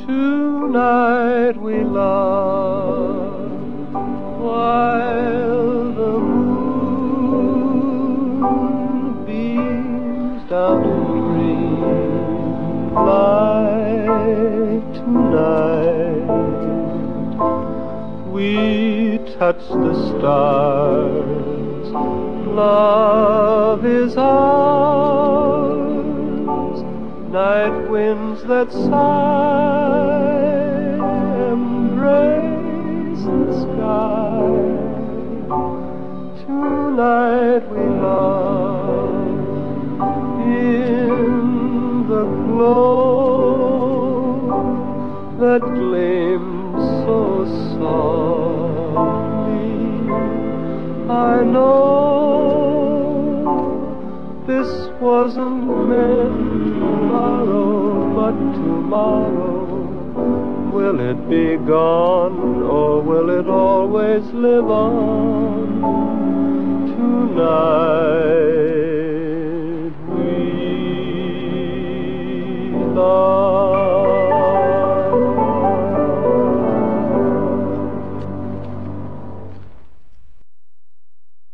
Tonight we love while the moon beams down in green light. Tonight we touch the stars. Love is ours. Night winds that sigh embrace the sky. Tonight we love in the glow that gleams so softly. I know this wasn't meant tomorrow, but tomorrow, will it be gone, or will it always live on? Tonight